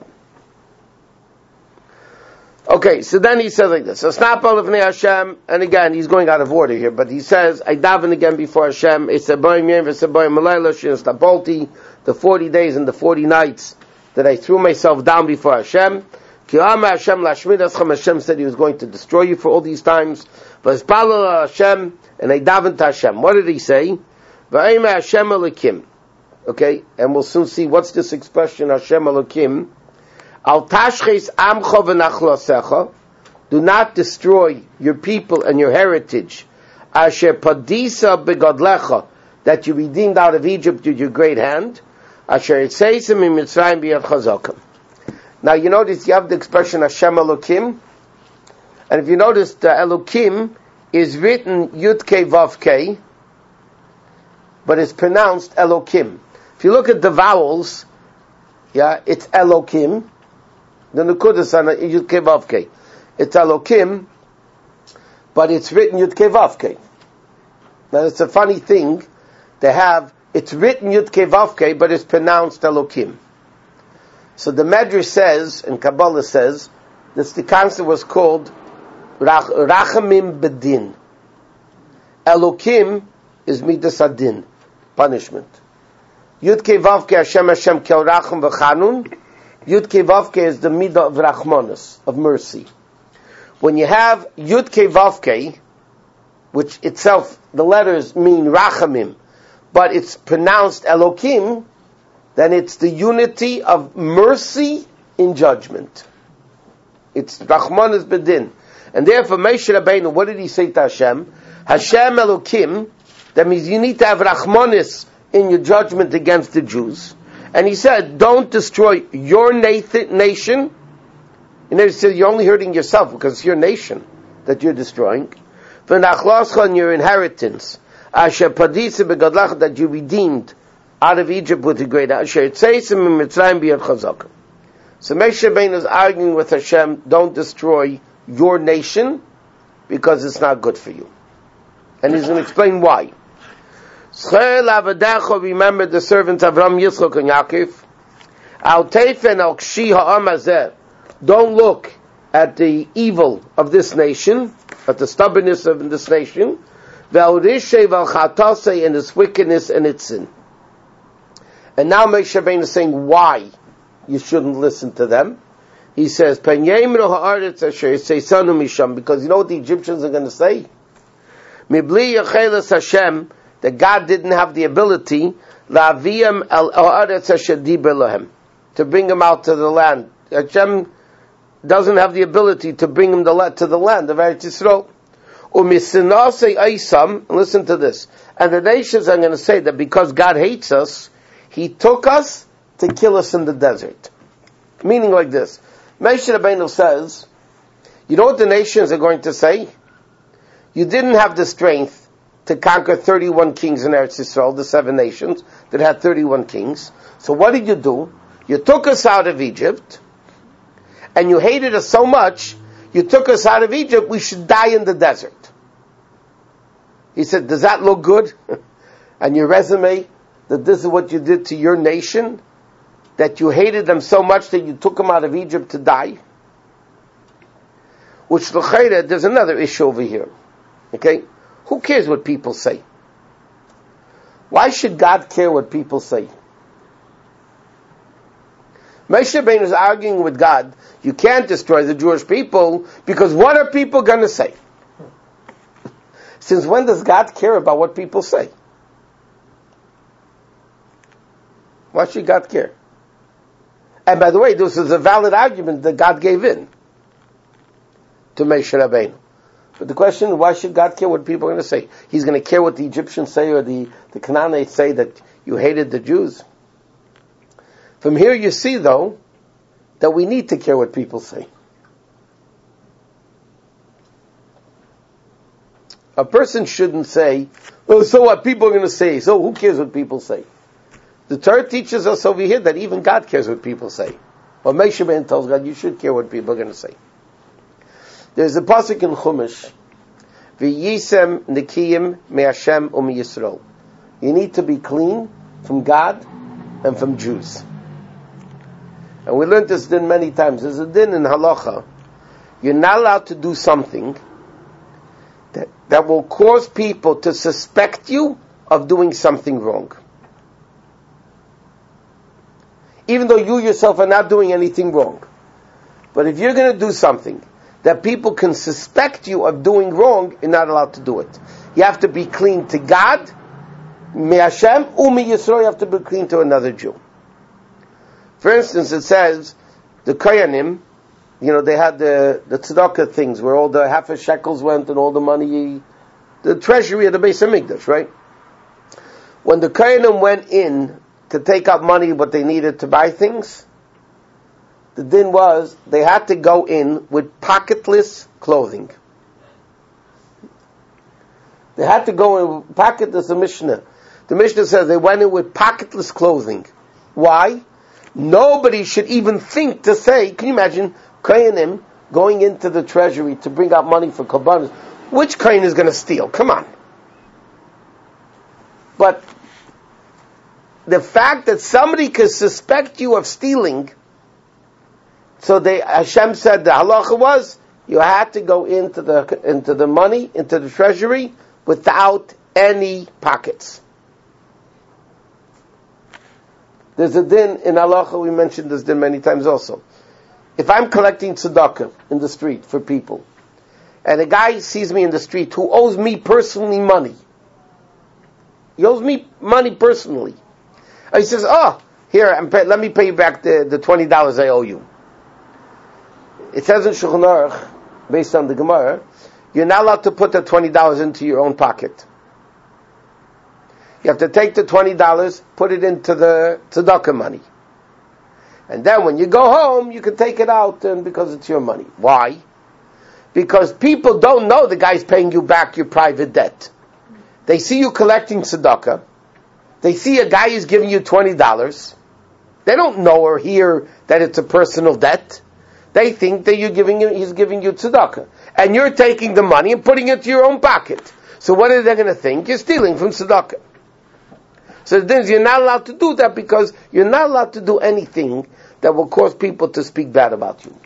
S1: Okay, so then he says like this. So snap all of Hashem, and again he's going out of order here, but he says, I daven again before Hashem. It's the 40 days and the 40 nights that I threw myself down before Hashem. Hashem said He was going to destroy you for all these times. Hashem, and I davened to Hashem. What did He say? Hashem Elokim. Okay, and we'll soon see what's this expression, Hashem Elokim. Al tashches amcha v'nachlosecha, do not destroy your people and your heritage. Asher padisa begodlecha, that you redeemed out of Egypt with your great hand. Asher yitzeisim in Mitzrayim b'yad chazakam. Now you notice you have the expression Hashem Elokim, and if you notice the Elokim is written Yud-Kei Vav-Kei, but it's pronounced Elokim. If you look at the vowels, it's Elokim. The Nukudas on Yud-Kei Vav-Kei. It's Elokim, but it's written Yud-Kei Vav-Kei. Now it's a funny thing to have, it's written Yud-Kei Vav-Kei, but it's pronounced Elokim. So the Medrash says, and Kabbalah says, that the concept was called Rachamim Bedin. Elokim is Midas Adin, punishment. Yud-Kei Vav-Kei Hashem Kel Racham V'Chanun. Yud-Kei Vav-Kei is the Midah of Rachmanis, of mercy. When you have Yud-Kei Vav-Kei, which itself, the letters mean Rachamim, but it's pronounced Elokim, then it's the unity of mercy in judgment. It's Rachmanis Bedin. And therefore, Moshe Rabbeinu, what did he say to Hashem? Hashem Elokim, that means you need to have Rachmanis in your judgment against the Jews. And he said, don't destroy your nation. You know, he said, you're only hurting yourself because it's your nation that you're destroying. V'nachlascha, your inheritance. Asher padisa begadlach, that you redeemed out of Egypt with a great Asher tzeisim in Mitzrayim b'yad chazak. So Moshe Rabbeinu is arguing with Hashem, don't destroy your nation because it's not good for you. And he's going to explain why. Remember the servants of Avram, Yitzchak, and Yaakov. Al teifen al kshi ha'am hazeh. Don't look at the evil of this nation, at the stubbornness of this nation. Ve'al rishei ve'al chatasei, and its wickedness and its sin. And now Moshe Rabbeinu is saying why you shouldn't listen to them. He says, because you know what the Egyptians are going to say? Mibli yacheles Hashem, that God didn't have the ability to bring him out to the land. Hashem doesn't have the ability to bring him to the land of Eretz Yisrael. Listen to this. And the nations are going to say that because God hates us, He took us to kill us in the desert. Meaning like this. Moshe Rabbeinu says, you know what the nations are going to say? You didn't have the strength to conquer 31 kings in Eretz Yisrael, the 7 nations that had 31 kings. So what did you do? You took us out of Egypt, and you hated us so much, you took us out of Egypt, we should die in the desert. He said, does that look good? And your resume, that this is what you did to your nation? That you hated them so much that you took them out of Egypt to die? Which, there's another issue over here. Okay? Who cares what people say? Why should God care what people say? Moshe Rabbeinu is arguing with God, you can't destroy the Jewish people, because what are people going to say? Since when does God care about what people say? Why should God care? And by the way, this is a valid argument that God gave in to Moshe Rabbeinu. But the question is, why should God care what people are going to say? He's going to care what the Egyptians say or the Canaanites say that you hated the Jews? From here you see, though, that we need to care what people say. A person shouldn't say, well, so what people are going to say, so who cares what people say? The Torah teaches us over here that even God cares what people say. Well, Moshe Rabbeinu tells God, you should care what people are going to say. There's a pasuk in Chumash, V'yisem nekiyim me'Hashem u'miyisrael. You need to be clean from God and from Jews. And we learned this din many times. There's a din in halacha. You're not allowed to do something that will cause people to suspect you of doing something wrong. Even though you yourself are not doing anything wrong. But if you're going to do something that people can suspect you of doing wrong, you're not allowed to do it. You have to be clean to God, me'Hashem, u'miyisrael, you have to be clean to another Jew. For instance, it says, the Koyanim, they had the tzedakah things, where all the half a shekels went and all the money, the treasury of the Beis HaMikdash, right? When the Koyanim went in to take out money, what they needed to buy things, the din was, they had to go in with pocketless clothing. They had to go in pocketless, the Mishnah. The Mishnah says they went in with pocketless clothing. Why? Nobody should even think to say, can you imagine, Kohanim going into the treasury to bring out money for Korbanos? Which Kohen is going to steal? Come on. But the fact that somebody could suspect you of stealing, so Hashem said the halacha was, you had to go into the money, into the treasury, without any pockets. There's a din in halacha, we mentioned this din many times also. If I'm collecting tzedakah in the street for people, and a guy sees me in the street who owes me personally money, he owes me money personally, and he says, here, let me pay you back the $20 I owe you. It says in Shulchan Aruch, based on the Gemara, you're not allowed to put the $20 into your own pocket. You have to take the $20, put it into the tzedakah money. And then when you go home, you can take it out, and because it's your money. Why? Because people don't know the guy's paying you back your private debt. They see you collecting tzedakah. They see a guy is giving you $20. They don't know or hear that it's a personal debt. They think that he's giving you tzedakah. And you're taking the money and putting it to your own pocket. So what are they going to think? You're stealing from tzedakah. So the thing is, you're not allowed to do that because you're not allowed to do anything that will cause people to speak bad about you.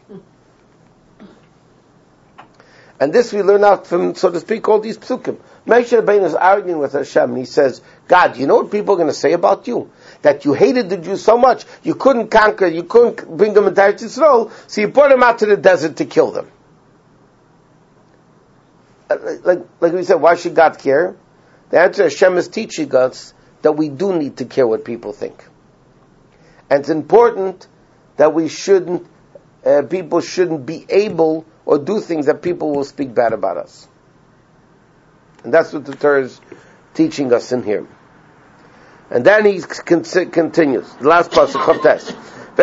S1: And this we learn out from, so to speak, all these psukim. Moshe Rabbeinu is arguing with Hashem, and he says, God, you know what people are going to say about you? That you hated the Jews so much, you couldn't conquer, you couldn't bring them into Eretz Yisrael, so you brought them out to the desert to kill them. Like we said, why should God care? The answer, Hashem is teaching us that we do need to care what people think. And it's important that people shouldn't be able or do things that people will speak bad about us. And that's what the Torah is teaching us in here. And then he continues. The last pasuk, Chavtes.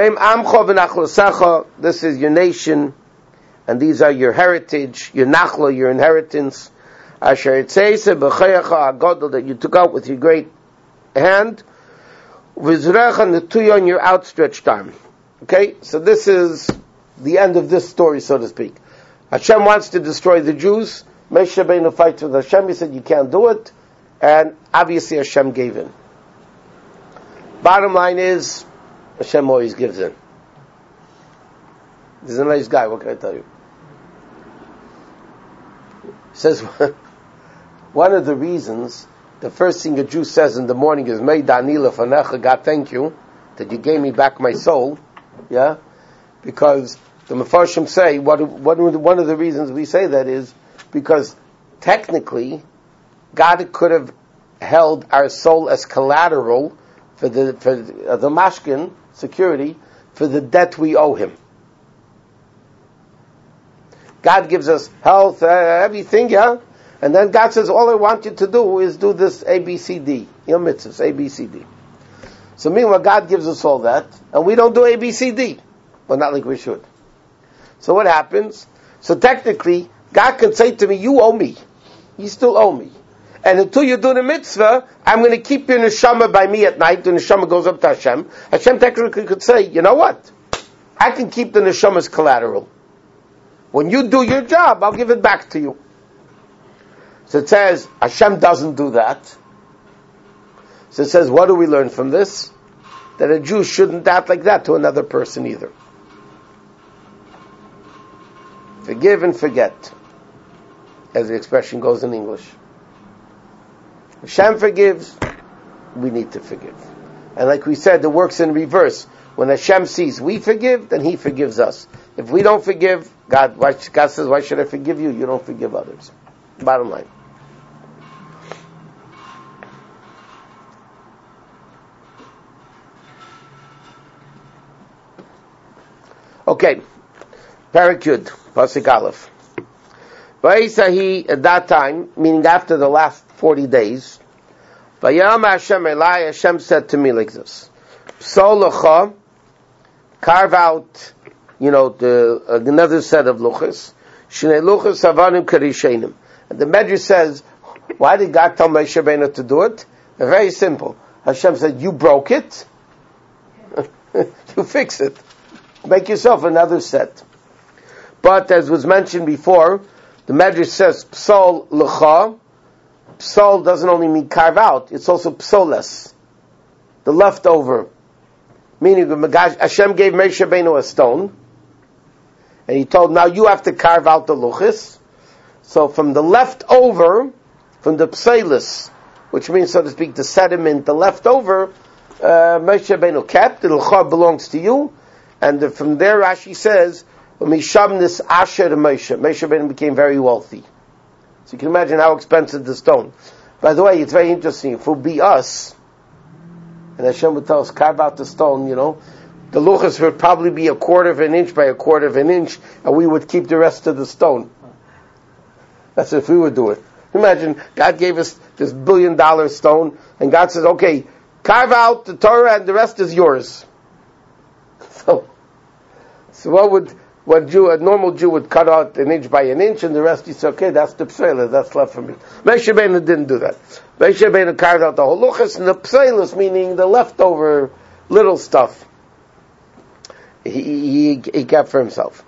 S1: This is your nation, and these are your heritage, your nachla, your inheritance. Asher Itzeisa B'chayacha Agadol, that you took out with your great hand, V'zrecha Netuya, on your outstretched arm. Okay, so this is the end of this story, so to speak. Hashem wants to destroy the Jews. Moshe Rabbeinu fights with Hashem. He said, you can't do it. And obviously Hashem gave in. Bottom line is, Hashem always gives in. He's a nice guy, what can I tell you? He says, one of the reasons, the first thing a Jew says in the morning is, Mei dani lefanecha, God thank you, that you gave me back my soul. Yeah? Because the Mefarshim say, one of the reasons we say that is, because technically, God could have held our soul as collateral for the mashkin, security, for the debt we owe Him. God gives us health, everything, yeah? And then God says, all I want you to do is do this A, B, C, D. Your mitzvahs, A, B, C, D. So meanwhile, God gives us all that, and we don't do A, B, C, D. Well, not like we should. So what happens? So technically, God can say to me, you owe me. You still owe me. And until you do the mitzvah, I'm going to keep your neshama by me at night. The neshama goes up to Hashem. Hashem technically could say, you know what? I can keep the neshama's collateral. When you do your job, I'll give it back to you. So it says, Hashem doesn't do that. So it says, what do we learn from this? That a Jew shouldn't act like that to another person either. Forgive and forget, as the expression goes in English. Hashem forgives, we need to forgive. And like we said, it works in reverse. When Hashem sees we forgive, then He forgives us. If we don't forgive, God says, why should I forgive you? You don't forgive others. Bottom line. Okay. Parak Yud, Pasuk Aleph. Vayisahi, at that time, meaning after the last 40 days, Vayam Hashem Elai, Hashem said to me like this, Psol lecha, carve out, another set of luchas, Shnei luchas havanim karishenim. And the Medrash says, why did God tell Moshe Rabbeinu to do it? Very simple. Hashem said, you broke it, you fix it. Make yourself another set. But as was mentioned before, the Medrash says psol lecha. Psol doesn't only mean carve out; it's also psoles, the leftover. Meaning, Hashem gave Moshe Rabbeinu a stone, and He told, "Now you have to carve out the luchis." So from the leftover, from the psoles, which means, so to speak, the sediment, the leftover, Moshe Rabbeinu kept. The lecha belongs to you, and from there Rashi says, Mishamnis Asher Moshe. Moshe Rabbeinu became very wealthy. So you can imagine how expensive the stone. By the way, it's very interesting. If it would be us, and Hashem would tell us, carve out the stone, the luchas would probably be 1/4 of an inch by 1/4 of an inch, and we would keep the rest of the stone. That's if we would do it. Imagine, God gave us this $1 billion stone, and God says, okay, carve out the Torah and the rest is yours. So a normal Jew would cut out 1 inch by 1 inch, and the rest he said, okay, that's the pseilus, that's left for me. Moshe Rabbeinu didn't do that. Moshe Rabbeinu carved out the whole luchas, and the pseilus, meaning the leftover little stuff, he kept for himself.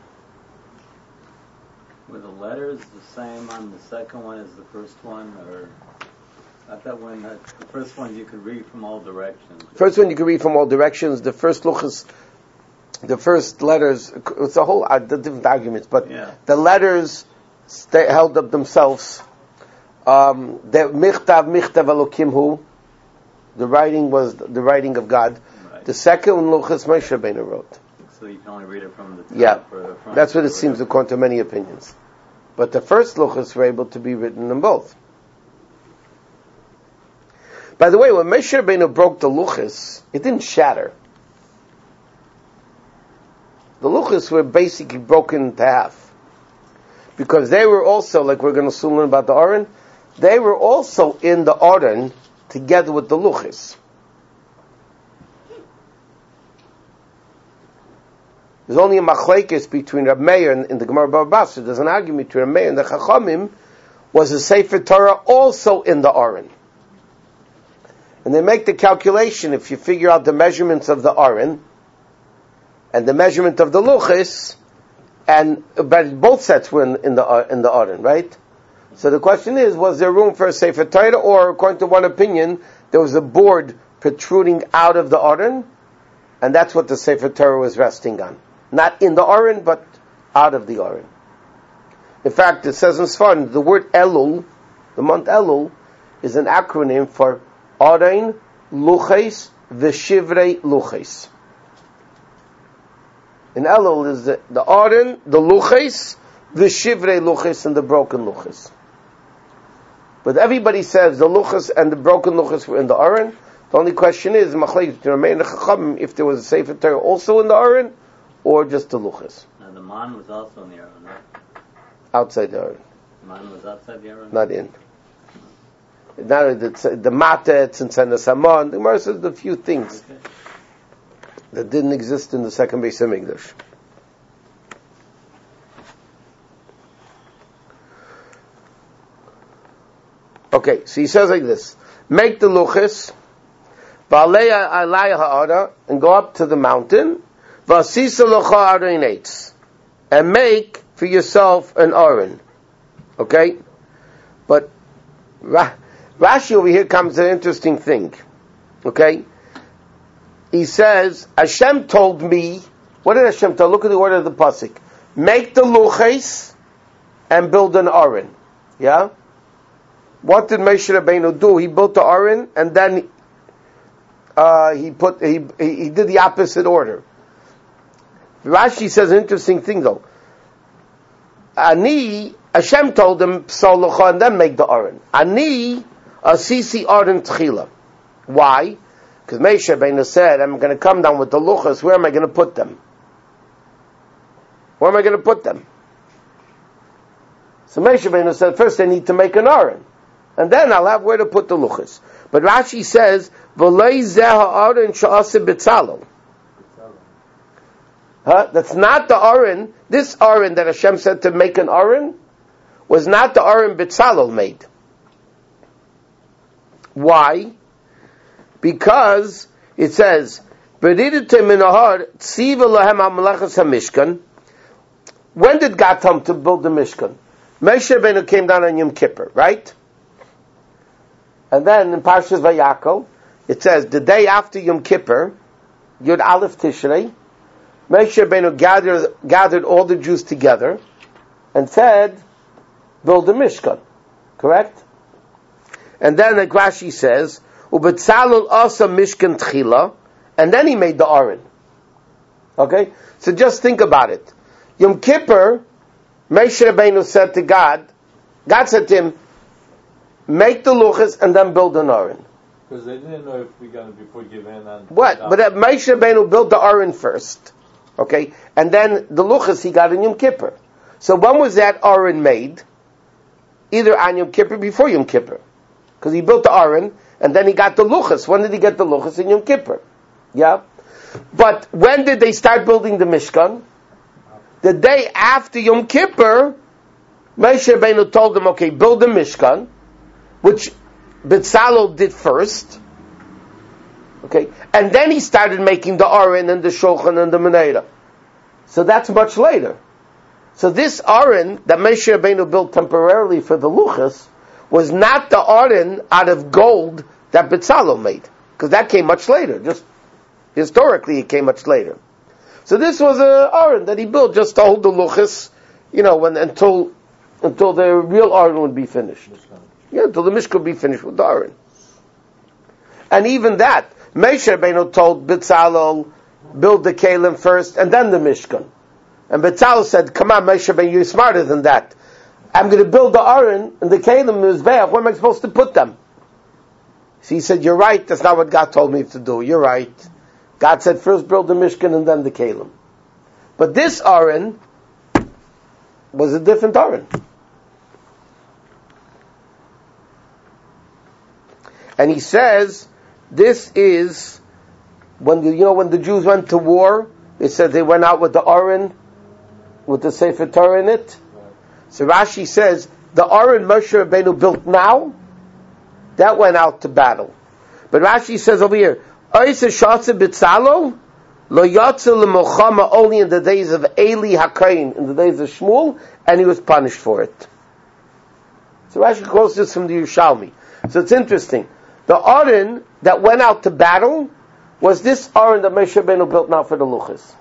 S2: Were the letters the same on the second one as the first one, or I thought the first one you could read from all directions?
S1: First one you could read from all directions. The first luchas, the first letters, it's a whole the different arguments, but the letters held up themselves. The Michtav Elokim Hu, the writing was the writing of God. Right. The second luchas Moshe Rabbeinu wrote.
S2: So you can only read it from the top or the front.
S1: That's what it seems according to many opinions. But the first luchas were able to be written in both. By the way, when Moshe Rabbeinu broke the luchas, it didn't shatter. The luchas were basically broken into half. Because they were also, like we're going to soon learn about the Aron, they were also in the Aron together with the luchas. There's only a machlekes between Rab Meir and the Gemara Baba Basra. There's an argument between Rab Meir and the Chachamim was a Sefer Torah also in the Aron. And they make the calculation, if you figure out the measurements of the Aron, and the measurement of the Luchis, but both sets were in the Aron, right? So the question is, was there room for a Sefer Torah, or according to one opinion, there was a board protruding out of the Aron, and that's what the Sefer Torah was resting on. Not in the Aron, but out of the Aron. In fact, it says in Sfarim, the word Elul, the month Elul, is an acronym for Aron, Luches, Veshivrei Luches. In Elul is the Aron, the Luches, the Shivrei Luches, and the broken Luches. But everybody says the Luches and the broken Luches were in the Aron. The only question is, if there was a Sefer Torah also in the Aron, or just the Luches.
S2: Now the Man was also in the Aron, right?
S1: Outside the Aron.
S2: The Man was outside the Aron?
S1: Not in. Now the Matetz and Senas Hamon, the Gemara says the few things that didn't exist in the second Beis HaMikdash. Okay, so he says like this: make the luchis, v'aleya alaya ha'ara, and go up to the mountain, v'asisa locha aron eitz, and make for yourself an aron. Okay, but Rashi over here comes to an interesting thing. Okay, he says Hashem told me. What did Hashem tell? Look at the order of the pasuk. Make the luchis and build an aron. Yeah. What did Moshe Rabbeinu do? He built the Aron, and then he did the opposite order. Rashi says an interesting thing though. Hashem told him Psalocha and then make the Aron. Ani asisi Aron tchila. Why? Because Moshe Rabbeinu said, "I'm going to come down with the luchas. Where am I going to put them? Where am I going to put them?" So Moshe Rabbeinu said, "First I need to make an Aron. And then I'll have where to put the luchas." But Rashi says, "V'lei zeh ha'aron she'aseh B'tzalel." That's not the Aron. This Aron that Hashem said to make an Aron was not the Aron B'tzalel made. Why? Because it says, "V'ridite min ha'ar tziva lahem ha'melechas ha'mishkan." When did God tell him to build the Mishkan? Moshe Rabbeinu came down on Yom Kippur, right? And then in Parshas Vayakol, it says, the day after Yom Kippur, Yud Aleph Tishrei, Moshe Rabbeinu gathered all the Jews together and said, build a Mishkan. Correct? And then like Rashi says, Ubetzalel asa Mishkan Tchila, and then he made the Aron. Okay? So just think about it. Yom Kippur, Moshe Rabbeinu said to God said to him, make the luchas and then build an Aron.
S4: Because they didn't know if we're going to be forgiven. And
S1: what? But Moshe Rabbeinu built the Aron first. Okay? And then the luchas he got in Yom Kippur. So when was that Aron made? Either on Yom Kippur, before Yom Kippur. Because he built the Aron and then he got the luchas. When did he get the luchas? In Yom Kippur. Yeah? But when did they start building the Mishkan? The day after Yom Kippur, Moshe Rabbeinu told them, okay, build the Mishkan, which B'tzalel did first, okay, and then he started making the Aron and the Shulchan and the Menorah. So that's much later. So this Aron that Moshe Rabbeinu built temporarily for the Luchas was not the Aron out of gold that B'tzalel made, because that came much later. Just historically, it came much later. So this was a Aron that he built just to hold the Luchas, until the real Aron would be finished. Yeah, until the Mishkan would be finished with the Aron. And even that, Moshe Rabbeinu told B'tzalel, build the Kalim first and then the Mishkan. And B'tzalel said, come on Moshe Rabbeinu, you're smarter than that. I'm going to build the Aron and the Kalim is Mizbeach. Where am I supposed to put them? So he said, you're right, that's not what God told me to do. You're right. God said first build the Mishkan and then the Kalim. But this Aron was a different Aron. And he says, this is, when the Jews went to war, they said they went out with the Aron, with the Sefer Torah in it. So Rashi says, the Aron Moshe Rabbeinu built now, that went out to battle. But Rashi says over here, Oisa Shatsa B'Tzalo, Lo Yatsa L'Mochama, only in the days of Eli HaKain, in the days of Shmuel, and he was punished for it. So Rashi quotes this from the Yerushalmi. So it's interesting. The Aron that went out to battle was this Aron that Moshe Rabbeinu built now for the Luchas.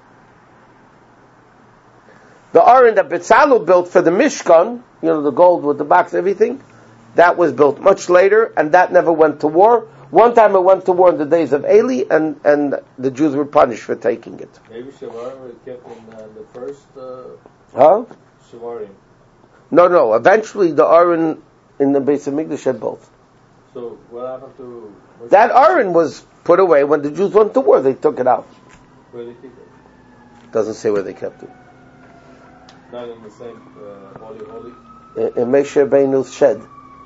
S1: The Aron that B'Tzalo built for the Mishkan, the gold with the box, everything, that was built much later, and that never went to war. One time it went to war in the days of Eli, and the Jews were punished for taking it.
S4: Maybe Shavarim was kept in the first... Shavarim.
S1: No. Eventually the Aron in the Beis Hamikdash had both.
S4: So what happened to...
S1: That Aron was put away when the Jews went to war. They took it out.
S4: Where did they keep it?
S1: Doesn't say where they kept it.
S4: Not in the same Holy.
S1: In Moshe Rabbeinu's shed.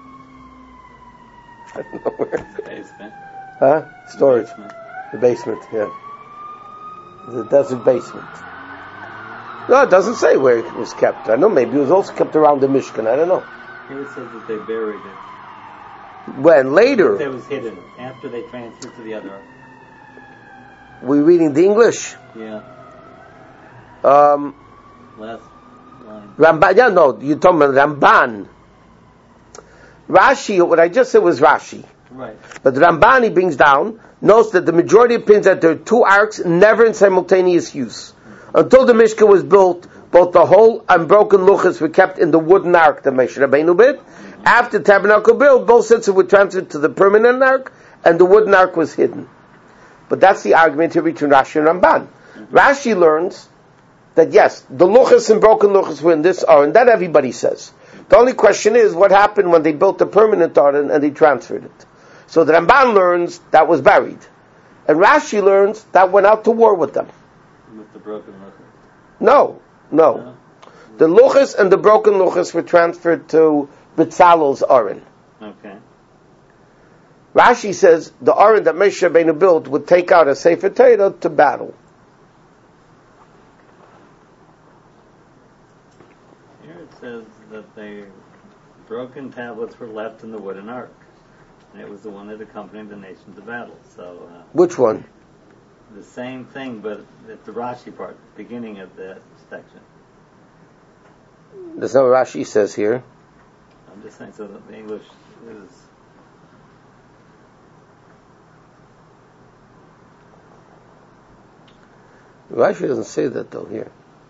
S1: I don't know where.
S2: Basement.
S1: Storage.
S2: Basement.
S1: The basement, yeah. The desert basement. No, it doesn't say where it was kept. I know maybe it was also kept around the Mishkan. I don't know.
S2: Here it says that they buried it.
S1: When? Later.
S2: It was hidden after they transferred to the other.
S1: We reading the English?
S2: Yeah.
S1: Ramban.
S2: Last line.
S1: Yeah, no, you're talking about Ramban. Rashi, what I just said was Rashi.
S2: Right.
S1: But the Ramban, he brings down, notes that the majority of opinions that there are two arks, never in simultaneous use. Until the Mishkan was built, both the whole unbroken luchas were kept in the wooden ark that Moshe Rabbeinu built. After the tabernacle built, both sets were transferred to the permanent ark, and the wooden ark was hidden. But that's the argument here between Rashi and Ramban. Rashi learns that yes, the luchas and broken luchas were in this Aron. That everybody says. The only question is, what happened when they built the permanent Aron and they transferred it? So the Ramban learns that was buried. And Rashi learns that went out to war with them.
S2: With the broken luchas.
S1: No. The luchas and the broken luchas were transferred to B'Tzalel's Aron.
S2: Okay.
S1: Rashi says the Aron that Moshe Rabbeinu built would take out a Sefer Torah to battle.
S2: Here it says that the broken tablets were left in the wooden ark. And it was the one that accompanied the nation to battle. So
S1: Which one?
S2: the same thing, but at the Rashi part, beginning of that section.
S1: That's not what Rashi says here.
S2: I'm just saying, so that the English is...
S1: Rashi doesn't say that though here.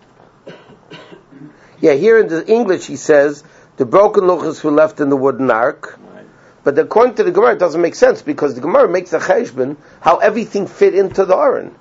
S1: Yeah, here in the English he says the broken luchas were left in the wooden ark.
S2: Right.
S1: But according to the Gemara, it doesn't make sense because the Gemara makes a cheshbon how everything fit into the Aron.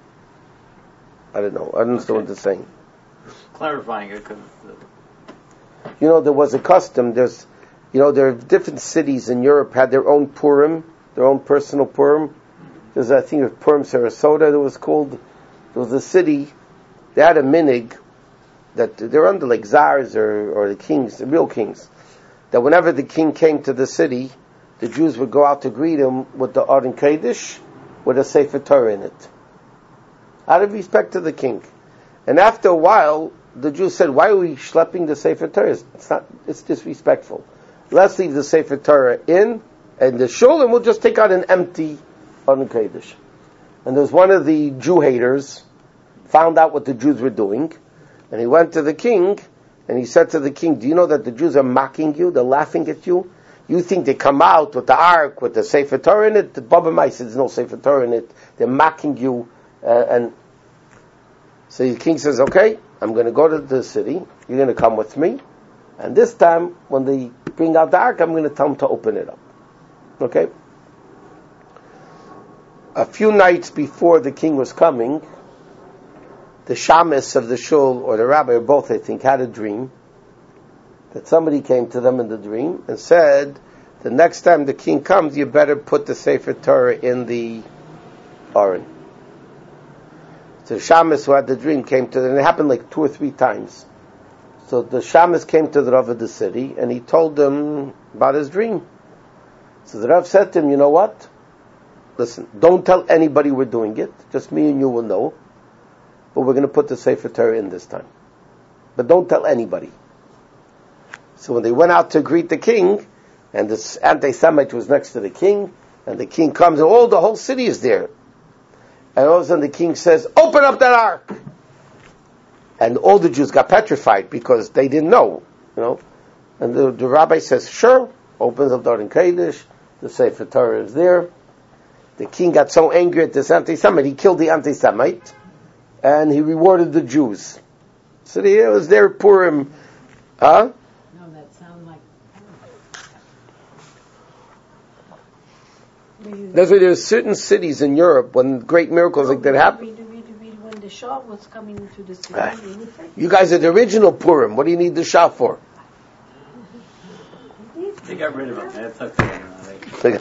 S1: I don't know. I don't understand what they're saying.
S2: Clarifying it, because...
S1: There was a custom. There are different cities in Europe had their own Purim, their own personal Purim. There's, I think, of Purim Sarasota. That was called. There was a city. They had a minig that they're under like czars or the kings, the real kings. That whenever the king came to the city, the Jews would go out to greet him with the Aron Kodesh with a Sefer Torah in it, out of respect to the king. And after a while, the Jews said, "Why are we schlepping the Sefer Torah? It's disrespectful. Let's leave the Sefer Torah in the shul, and we'll just take out an empty Aron Kodesh." And there was one of the Jew haters found out what the Jews were doing, and he went to the king, and he said to the king, "Do you know that the Jews are mocking you? They're laughing at you. You think they come out with the ark, with the Sefer Torah in it? The Baba Mai says there's no Sefer Torah in it. They're mocking you." And so the king says, "Okay, I'm going to go to the city. You're going to come with me. And this time, when they bring out the ark, I'm going to tell them to open it up." Okay? A few nights before the king was coming, the shamus of the shul, or the rabbi, or both, I think, had a dream that somebody came to them in the dream and said, the next time the king comes, you better put the Sefer Torah in the Aron. So the shamus who had the dream came to them, and it happened like 2 or 3 times. So the shamus came to the Rav of the city, and he told them about his dream. So the Rav said to him, "You know what? Listen, don't tell anybody we're doing it. Just me and you will know. But we're going to put the Sefer Torah in this time. But don't tell anybody." So when they went out to greet the king, and this anti-Semite was next to the king, and the king comes, and the whole city is there. And all of a sudden the king says, "Open up that ark!" And all the Jews got petrified because they didn't know, And the rabbi says, "Sure." Opens up the Aron Kodesh. The Sefer Torah is there. The king got so angry at this anti-Semite, he killed the anti-Semite, and he rewarded the Jews. So it was their Purim.
S5: No, that sounds like.
S1: That's why there are certain cities in Europe when great miracles like that happen.
S3: When the Shah was coming into the city,
S1: You guys are the original Purim. What do you need the Shah for?
S2: They got rid of him. That's okay.